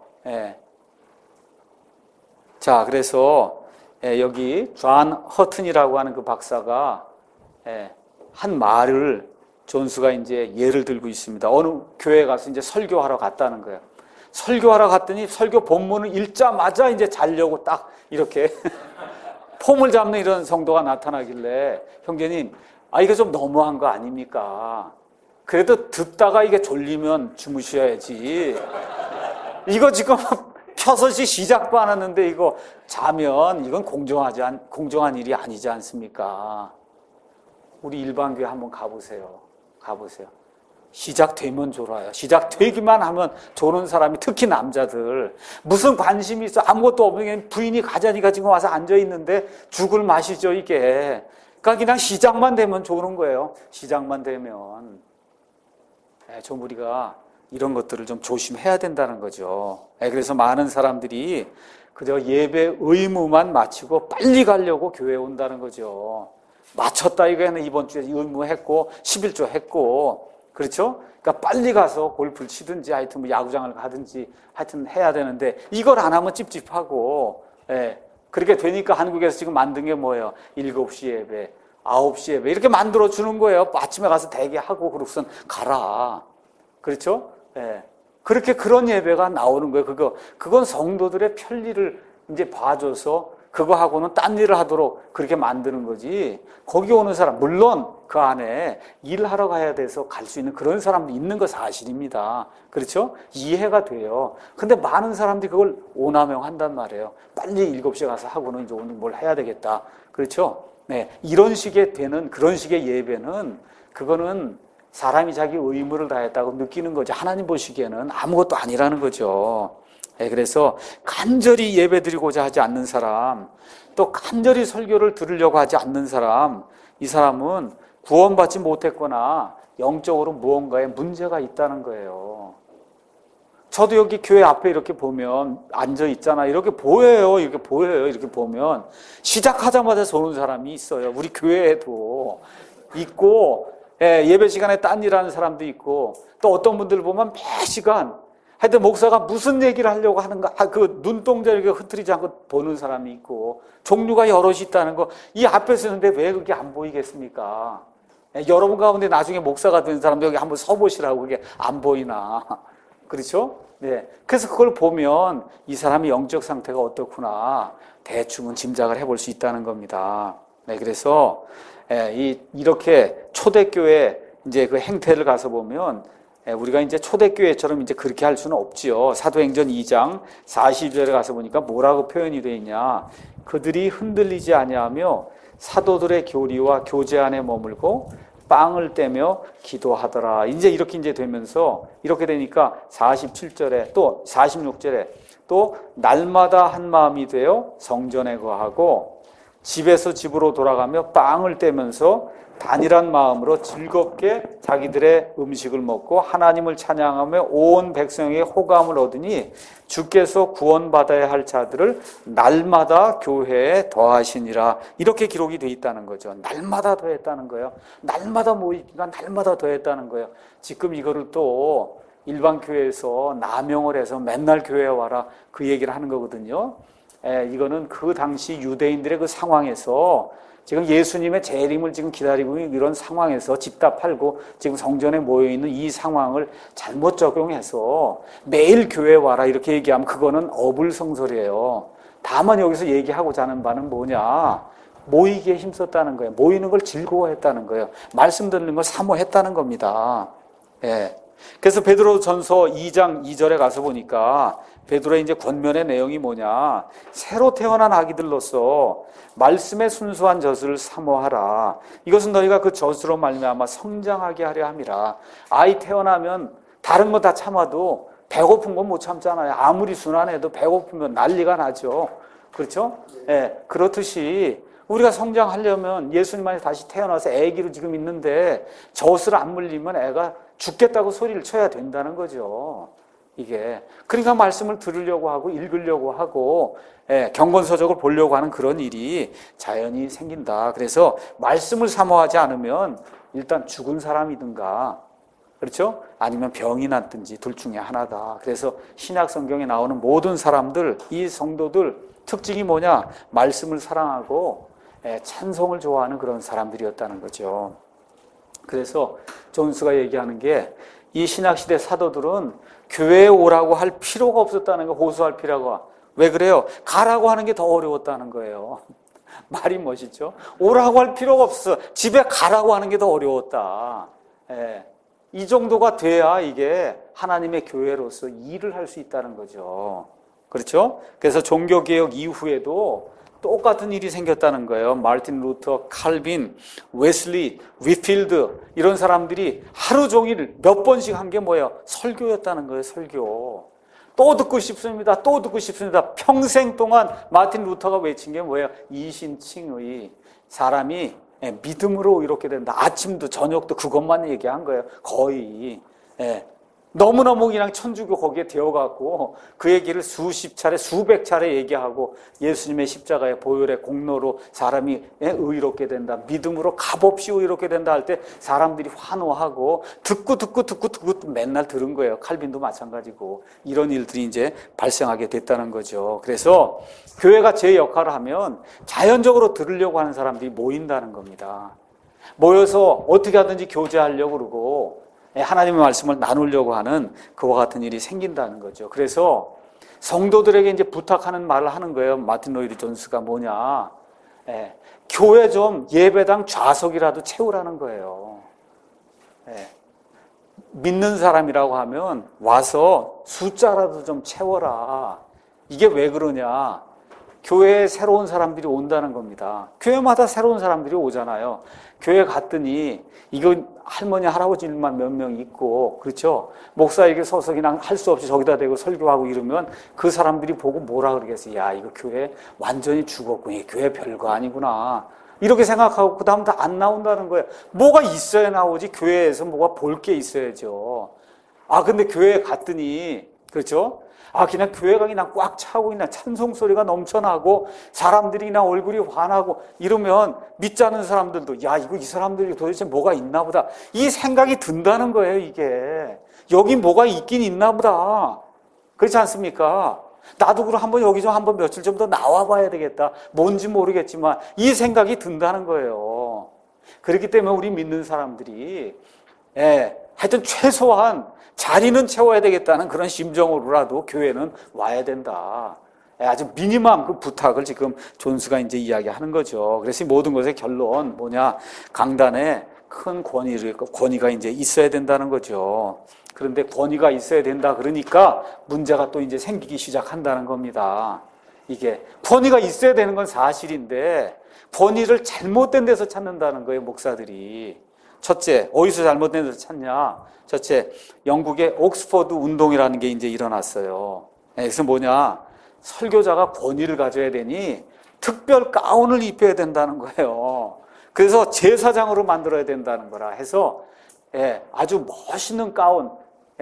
A: 자, 그래서 여기 존 허튼이라고 하는 그 박사가 한 말을 존수가 이제 예를 들고 있습니다. 어느 교회에 가서 이제 설교하러 갔다는 거예요. 설교하러 갔더니 설교 본문을 읽자마자 이제 자려고 딱 이렇게 폼을 잡는 이런 성도가 나타나길래, 형제님, 이거 좀 너무한 거 아닙니까? 그래도 듣다가 이게 졸리면 주무셔야지. 이거 지금 6시 시작도 안 했는데 이거 자면 이건 공정한 일이 아니지 않습니까? 우리 일반교회 한번 가보세요. 시작되면 졸아요. 시작되기만 하면 조는 사람이, 특히 남자들, 무슨 관심이 있어? 아무것도 없는 게 부인이 가자니까 지금 와서 앉아있는데 죽을 맛이죠, 이게. 그러니까 그냥 시작만 되면 좋은 거예요. 시작만 되면. 좀 우리가 이런 것들을 좀 조심해야 된다는 거죠. 그래서 많은 사람들이 그저 예배 의무만 마치고 빨리 가려고 교회에 온다는 거죠. 마쳤다 이거는 이번 주에 의무했고 11조 했고 그렇죠? 그러니까 빨리 가서 골프를 치든지 하여튼 뭐 야구장을 가든지 하여튼 해야 되는데 이걸 안 하면 찝찝하고 그렇게 되니까 한국에서 지금 만든 게 뭐예요? 7시 예배, 9시 예배 이렇게 만들어 주는 거예요. 아침에 가서 대기하고 그러고선 가라. 그렇죠? 그렇게 그런 예배가 나오는 거예요. 그건 성도들의 편리를 이제 봐줘서 그거하고는 딴 일을 하도록 그렇게 만드는 거지. 거기 오는 사람, 물론 그 안에 일하러 가야 돼서 갈 수 있는 그런 사람도 있는 거 사실입니다. 그렇죠? 이해가 돼요. 근데 많은 사람들이 그걸 오남용한단 말이에요. 빨리 7시에 가서 하고는 이제 오늘 뭘 해야 되겠다. 그렇죠? 이런 식의 되는 그런 식의 예배는 그거는 사람이 자기 의무를 다했다고 느끼는 거죠. 하나님 보시기에는 아무것도 아니라는 거죠. 그래서 간절히 예배드리고자 하지 않는 사람, 또 간절히 설교를 들으려고 하지 않는 사람, 이 사람은 구원받지 못했거나 영적으로 무언가에 문제가 있다는 거예요. 저도 여기 교회 앞에 이렇게 보면 앉아 있잖아. 이렇게 보여요. 이렇게 보여요. 이렇게 보면 시작하자마자 서는 사람이 있어요. 우리 교회에도 있고 예배 시간에 딴 일하는 사람도 있고 또 어떤 분들 보면 매 시간 하여튼 목사가 무슨 얘기를 하려고 하는가 그 눈동자 이렇게 흐트리지 않고 보는 사람이 있고 종류가 여럿이 있다는 거 이 앞에 서는데 왜 그게 안 보이겠습니까? 여러분 가운데 나중에 목사가 된 사람도 여기 한번 서보시라고 그게 안 보이나 그렇죠? 그래서 그걸 보면 이 사람의 영적 상태가 어떻구나 대충은 짐작을 해볼 수 있다는 겁니다. 그래서 이렇게 초대교회 이제 그 행태를 가서 보면 우리가 이제 초대교회처럼 이제 그렇게 할 수는 없지요. 사도행전 2장 40절에 가서 보니까 뭐라고 표현이 되어 있냐. 그들이 흔들리지 아니하며 사도들의 교리와 교제 안에 머물고 빵을 떼며 기도하더라. 이제 이렇게 되면서 이렇게 되니까 47절에 또 46절에 또 날마다 한 마음이 되어 성전에 거하고 집에서 집으로 돌아가며 빵을 떼면서 단일한 마음으로 즐겁게 자기들의 음식을 먹고 하나님을 찬양하며 온 백성에게 호감을 얻으니 주께서 구원받아야 할 자들을 날마다 교회에 더하시니라. 이렇게 기록이 되어 있다는 거죠. 날마다 더했다는 거예요. 날마다 모이기가 날마다 더했다는 거예요. 지금 이거를 또 일반 교회에서 남용을 해서 맨날 교회에 와라 그 얘기를 하는 거거든요. 이거는 그 당시 유대인들의 그 상황에서 지금 예수님의 재림을 지금 기다리고 있는 이런 상황에서 집 다 팔고 지금 성전에 모여있는 이 상황을 잘못 적용해서 매일 교회에 와라 이렇게 얘기하면 그거는 어불성설이에요. 다만 여기서 얘기하고자 하는 바는 뭐냐? 모이기에 힘썼다는 거예요. 모이는 걸 즐거워했다는 거예요. 말씀 듣는 걸 사모했다는 겁니다. 그래서 베드로전서 2장 2절에 가서 보니까 베드로의 이제 권면의 내용이 뭐냐? 새로 태어난 아기들로서 말씀의 순수한 젖을 사모하라. 이것은 너희가 그 젖으로 말미암아 성장하게 하려 함이라. 아이 태어나면 다른 거 다 참아도 배고픈 건 못 참잖아요. 아무리 순환해도 배고프면 난리가 나죠. 그렇죠? 그렇듯이 우리가 성장하려면 예수님만이 다시 태어나서 아기로 지금 있는데 젖을 안 물리면 애가 죽겠다고 소리를 쳐야 된다는 거죠. 이게 그러니까 말씀을 들으려고 하고 읽으려고 하고 경건서적을 보려고 하는 그런 일이 자연히 생긴다. 그래서 말씀을 사모하지 않으면 일단 죽은 사람이든가 그렇죠? 아니면 병이 났든지 둘 중에 하나다. 그래서 신약 성경에 나오는 모든 사람들, 이 성도들 특징이 뭐냐? 말씀을 사랑하고 찬송을 좋아하는 그런 사람들이었다는 거죠. 그래서 존스가 얘기하는 게 이 신약시대 사도들은 교회에 오라고 할 필요가 없었다는 거 호소할 필요가. 왜 그래요? 가라고 하는 게 더 어려웠다는 거예요. 말이 멋있죠? 오라고 할 필요가 없어. 집에 가라고 하는 게 더 어려웠다. 이 정도가 돼야 이게 하나님의 교회로서 일을 할 수 있다는 거죠. 그렇죠? 그래서 종교개혁 이후에도 똑같은 일이 생겼다는 거예요. 마르틴 루터, 칼빈, 웨슬리, 위필드 이런 사람들이 하루 종일 몇 번씩 한 게 뭐예요? 설교였다는 거예요. 설교. 또 듣고 싶습니다. 또 듣고 싶습니다. 평생 동안 마르틴 루터가 외친 게 뭐예요? 이신칭의. 사람이 믿음으로 이렇게 된다. 아침도 저녁도 그것만 얘기한 거예요. 거의. 너무너무 그냥 천주교 거기에 되어갖고 그 얘기를 수십 차례, 수백 차례 얘기하고 예수님의 십자가의 보혈의 공로로 사람이 의롭게 된다. 믿음으로 값없이 의롭게 된다 할 때 사람들이 환호하고 듣고 맨날 들은 거예요. 칼빈도 마찬가지고. 이런 일들이 이제 발생하게 됐다는 거죠. 그래서 교회가 제 역할을 하면 자연적으로 들으려고 하는 사람들이 모인다는 겁니다. 모여서 어떻게 하든지 교제하려고 그러고 하나님의 말씀을 나누려고 하는 그와 같은 일이 생긴다는 거죠. 그래서 성도들에게 이제 부탁하는 말을 하는 거예요. 마틴 로이드 존스가 뭐냐. 교회 좀 예배당 좌석이라도 채우라는 거예요. 믿는 사람이라고 하면 와서 숫자라도 좀 채워라. 이게 왜 그러냐. 교회에 새로운 사람들이 온다는 겁니다. 교회마다 새로운 사람들이 오잖아요. 교회 갔더니 이거 할머니 할아버지만 몇 명 있고 그렇죠. 목사에게 서서 그냥 할 수 없이 저기다 대고 설교하고 이러면 그 사람들이 보고 뭐라 그러겠어요. 야 이거 교회 완전히 죽었구나. 교회 별거 아니구나. 이렇게 생각하고 그 다음부터 안 나온다는 거예요. 뭐가 있어야 나오지. 교회에서 뭐가 볼 게 있어야죠. 근데 교회에 갔더니 그렇죠. 그냥 교회가 그냥 꽉 차고 있나 찬송 소리가 넘쳐나고 사람들이 그냥 얼굴이 환하고 이러면 믿지 않는 사람들도 야 이거 이 사람들이 도대체 뭐가 있나 보다 이 생각이 든다는 거예요. 이게 여기 뭐가 있긴 있나 보다. 그렇지 않습니까? 나도 그럼 한번 여기 좀 한번 며칠 좀 더 나와 봐야 되겠다. 뭔지 모르겠지만 이 생각이 든다는 거예요. 그렇기 때문에 우리 믿는 사람들이 하여튼 최소한 자리는 채워야 되겠다는 그런 심정으로라도 교회는 와야 된다. 아주 미니멈 그 부탁을 지금 존스가 이제 이야기하는 거죠. 그래서 이 모든 것의 결론 뭐냐? 강단에 큰 권위가 이제 있어야 된다는 거죠. 그런데 권위가 있어야 된다 그러니까 문제가 또 이제 생기기 시작한다는 겁니다. 이게 권위가 있어야 되는 건 사실인데 권위를 잘못된 데서 찾는다는 거예요, 목사들이. 첫째, 어디서 잘못된 데서 찾냐? 첫째, 영국의 옥스퍼드 운동이라는 게 이제 일어났어요. 그래서 뭐냐? 설교자가 권위를 가져야 되니 특별 가운을 입혀야 된다는 거예요. 그래서 제사장으로 만들어야 된다는 거라 해서 아주 멋있는 가운,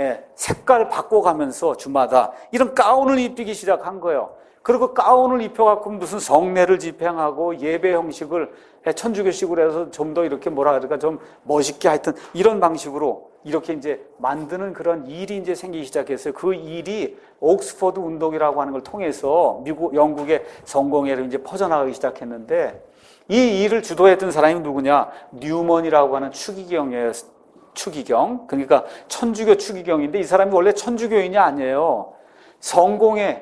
A: 색깔 바꿔가면서 주마다 이런 가운을 입히기 시작한 거예요. 그리고 가운을 입혀갖고 무슨 성례를 집행하고 예배 형식을 천주교식으로 해서 좀 더 이렇게 뭐라 그럴까 좀 멋있게 하여튼 이런 방식으로 이렇게 이제 만드는 그런 일이 이제 생기기 시작했어요. 그 일이 옥스퍼드 운동이라고 하는 걸 통해서 영국의 성공회로 이제 퍼져나가기 시작했는데 이 일을 주도했던 사람이 누구냐? 뉴먼이라고 하는 추기경이에요. 추기경. 그러니까 천주교 추기경인데 이 사람이 원래 천주교인이 아니에요. 성공회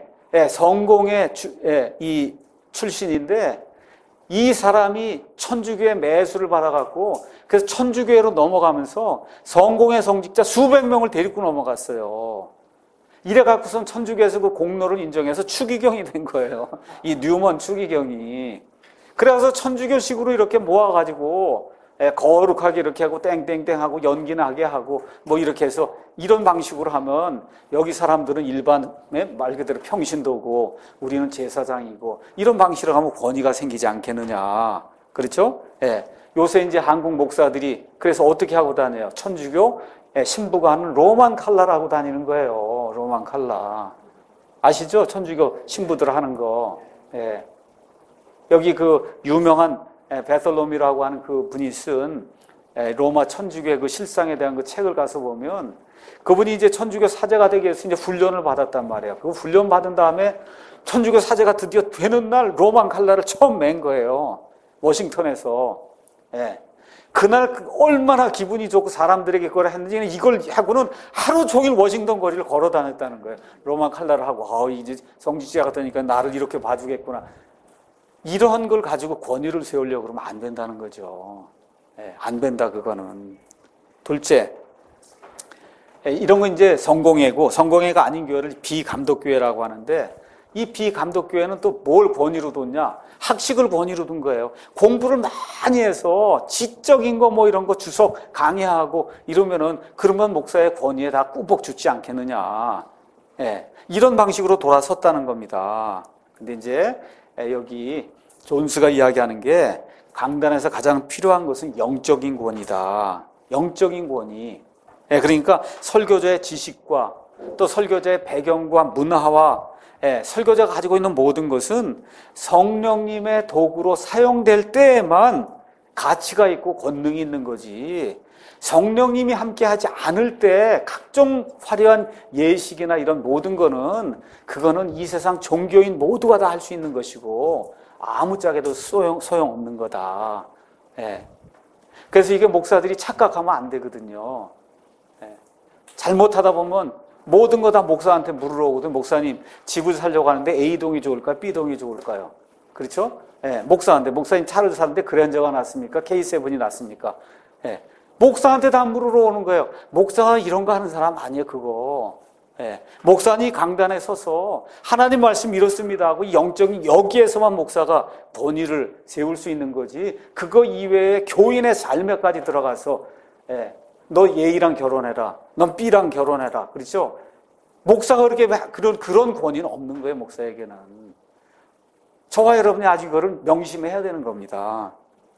A: 이 출신인데 이 사람이 천주교의 매수를 받아갖고 그래서 천주교회로 넘어가면서 성공회 성직자 수백 명을 데리고 넘어갔어요. 이래갖고선 천주교에서 그 공로를 인정해서 추기경이 된 거예요. 이 뉴먼 추기경이. 그래서 천주교식으로 이렇게 모아가지고 거룩하게 이렇게 하고 땡땡땡하고 연기나게 하고 뭐 이렇게 해서 이런 방식으로 하면 여기 사람들은 일반의 말 그대로 평신도고 우리는 제사장이고 이런 방식으로 하면 권위가 생기지 않겠느냐. 그렇죠? 요새 이제 한국 목사들이 그래서 어떻게 하고 다녀요? 천주교 신부가 하는 로만 칼라라고 다니는 거예요. 로만 칼라. 아시죠? 천주교 신부들 하는 거. 여기 그 유명한 베설롬이라고 하는 그 분이 쓴 로마 천주교의 그 실상에 대한 그 책을 가서 보면 그분이 이제 천주교 사제가 되기 위해서 이제 훈련을 받았단 말이에요. 그 훈련 받은 다음에 천주교 사제가 드디어 되는 날 로만 칼라를 처음 맨 거예요. 워싱턴에서. 그날 얼마나 기분이 좋고 사람들에게 그걸 했는지 이걸 하고는 하루 종일 워싱턴 거리를 걸어 다녔다는 거예요. 로만 칼라를 하고 이제 성직자가 되니까 나를 이렇게 봐주겠구나. 이런 걸 가지고 권위를 세우려고 그러면 안 된다는 거죠. 안 된다, 그거는. 둘째, 이런 건 이제 성공회고, 성공회가 아닌 교회를 비감독교회라고 하는데, 이 비감독교회는 또 뭘 권위로 뒀냐? 학식을 권위로 둔 거예요. 공부를 많이 해서 지적인 거 뭐 이런 거 주석 강의하고 이러면은, 그러면 목사의 권위에 다 꾸벅 죽지 않겠느냐. 이런 방식으로 돌아섰다는 겁니다. 근데 이제, 여기 존스가 이야기하는 게 강단에서 가장 필요한 것은 영적인 권위다. 영적인 권위. 그러니까 설교자의 지식과 또 설교자의 배경과 문화와 설교자가 가지고 있는 모든 것은 성령님의 도구로 사용될 때에만 가치가 있고 권능이 있는 거지. 성령님이 함께하지 않을 때 각종 화려한 예식이나 이런 모든 거는 그거는 이 세상 종교인 모두가 다 할 수 있는 것이고 아무짝에도 소용없는 거다. 그래서 이게 목사들이 착각하면 안 되거든요. 잘못하다 보면 모든 거 다 목사한테 물으러 오거든. 목사님 집을 살려고 하는데 A동이 좋을까요? B동이 좋을까요? 그렇죠? 목사한테 목사님 차를 사는데 그랜저가 낫습니까? K7이 낫습니까? 목사한테 다 물으러 오는 거예요. 목사가 이런 거 하는 사람 아니에요, 그거. 목사님 강단에 서서 하나님 말씀 이렇습니다 하고 영적인 여기에서만 목사가 본의를 세울 수 있는 거지. 그거 이외에 교인의 삶에까지 들어가서 너 A랑 결혼해라. 넌 B랑 결혼해라. 그렇죠? 목사가 그렇게 그런 권위는 없는 거예요, 목사에게는. 저와 여러분이 아직 그걸 명심해야 되는 겁니다.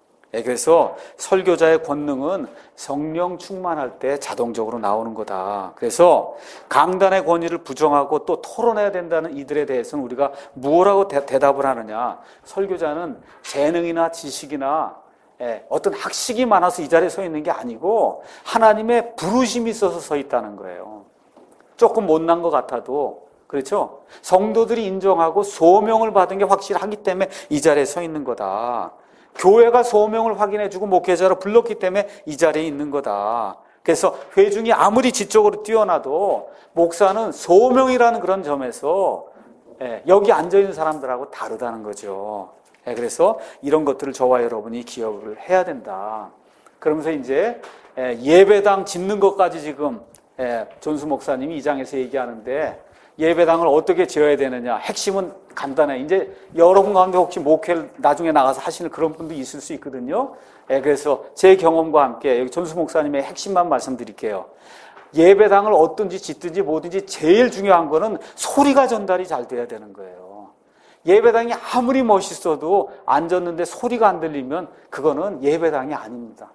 A: 그래서 설교자의 권능은 성령 충만할 때 자동적으로 나오는 거다. 그래서 강단의 권위를 부정하고 또 토론해야 된다는 이들에 대해서는 우리가 무엇라고 대답을 하느냐. 설교자는 재능이나 지식이나 어떤 학식이 많아서 이 자리에 서 있는 게 아니고 하나님의 부르심이 있어서 서 있다는 거예요. 조금 못난 것 같아도 그렇죠? 성도들이 인정하고 소명을 받은 게 확실하기 때문에 이 자리에 서 있는 거다. 교회가 소명을 확인해주고 목회자로 불렀기 때문에 이 자리에 있는 거다. 그래서 회중이 아무리 지적으로 뛰어나도 목사는 소명이라는 그런 점에서 여기 앉아있는 사람들하고 다르다는 거죠. 그래서 이런 것들을 저와 여러분이 기억을 해야 된다. 그러면서 이제 예배당 짓는 것까지 지금 존수 목사님이 이 장에서 얘기하는데 예배당을 어떻게 지어야 되느냐. 핵심은 간단해. 이제 여러분 가운데 혹시 목회를 나중에 나가서 하시는 그런 분도 있을 수 있거든요. 그래서 제 경험과 함께 여기 존수 목사님의 핵심만 말씀드릴게요. 예배당을 어떤지 짓든지 뭐든지 제일 중요한 거는 소리가 전달이 잘 돼야 되는 거예요. 예배당이 아무리 멋있어도 앉았는데 소리가 안 들리면 그거는 예배당이 아닙니다.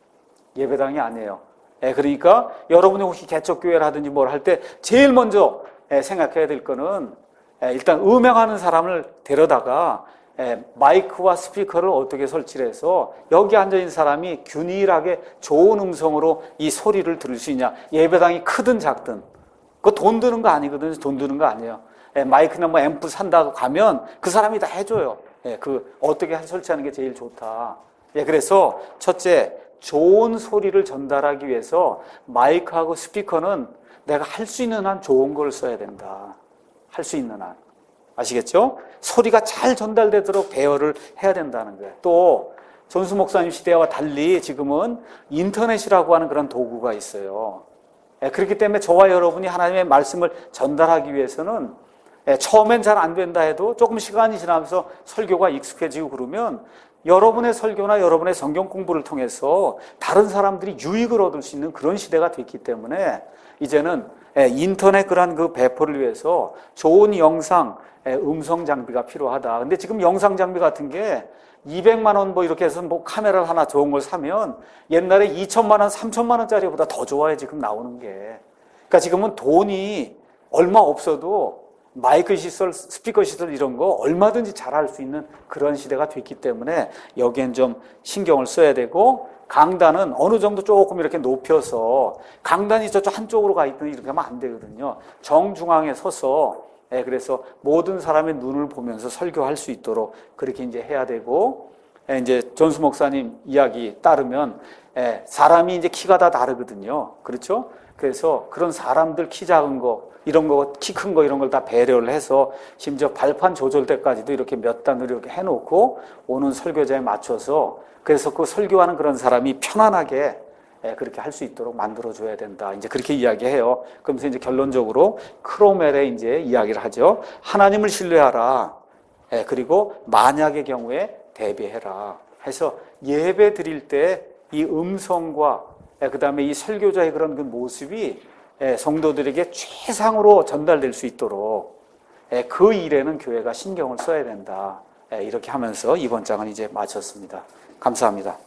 A: 예배당이 아니에요. 그러니까 여러분이 혹시 개척교회를 하든지 뭘 할 때 제일 먼저 생각해야 될 거는 일단 음향하는 사람을 데려다가 마이크와 스피커를 어떻게 설치를 해서 여기 앉아있는 사람이 균일하게 좋은 음성으로 이 소리를 들을 수 있냐. 예배당이 크든 작든 그거 돈 드는 거 아니거든요. 돈 드는 거 아니에요. 마이크나 뭐 앰프 산다고 가면 그 사람이 다 해줘요. 그 어떻게 설치하는 게 제일 좋다. 그래서 첫째, 좋은 소리를 전달하기 위해서 마이크하고 스피커는 내가 할 수 있는 한 좋은 걸 써야 된다. 할 수 있는 한. 아시겠죠? 소리가 잘 전달되도록 대여를 해야 된다는 거예요. 또 존수 목사님 시대와 달리 지금은 인터넷이라고 하는 그런 도구가 있어요. 그렇기 때문에 저와 여러분이 하나님의 말씀을 전달하기 위해서는 처음엔 잘 안 된다 해도 조금 시간이 지나면서 설교가 익숙해지고 그러면 여러분의 설교나 여러분의 성경 공부를 통해서 다른 사람들이 유익을 얻을 수 있는 그런 시대가 됐기 때문에 이제는 인터넷 그런 그 배포를 위해서 좋은 영상, 음성 장비가 필요하다. 근데 지금 영상 장비 같은 게 200만 원 뭐 이렇게 해서 뭐 카메라를 하나 좋은 걸 사면 옛날에 2천만 원, 3천만 원짜리보다 더 좋아요, 지금 나오는 게. 그러니까 지금은 돈이 얼마 없어도 마이크 시설, 스피커 시설 이런 거 얼마든지 잘할 수 있는 그런 시대가 됐기 때문에 여기엔 좀 신경을 써야 되고 강단은 어느 정도 조금 이렇게 높여서 강단이 저쪽 한쪽으로 가 있더니 이렇게 하면 안 되거든요. 정중앙에 서서 그래서 모든 사람의 눈을 보면서 설교할 수 있도록 그렇게 이제 해야 되고 이제 존수 목사님 이야기 따르면 사람이 이제 키가 다 다르거든요. 그렇죠? 그래서 그런 사람들 키 작은 거 이런 거, 키 큰 거 이런 걸 다 배려를 해서 심지어 발판 조절 때까지도 이렇게 몇 단으로 이렇게 해놓고 오는 설교자에 맞춰서 그래서 그 설교하는 그런 사람이 편안하게 그렇게 할 수 있도록 만들어줘야 된다. 이제 그렇게 이야기해요. 그러면서 이제 결론적으로 크로멜에 이제 이야기를 하죠. 하나님을 신뢰하라. 그리고 만약의 경우에 대비해라. 해서 예배 드릴 때 이 음성과 그 다음에 이 설교자의 그런 그 모습이 성도들에게 최상으로 전달될 수 있도록 그 일에는 교회가 신경을 써야 된다. 이렇게 하면서 이번 장은 이제 마쳤습니다. 감사합니다.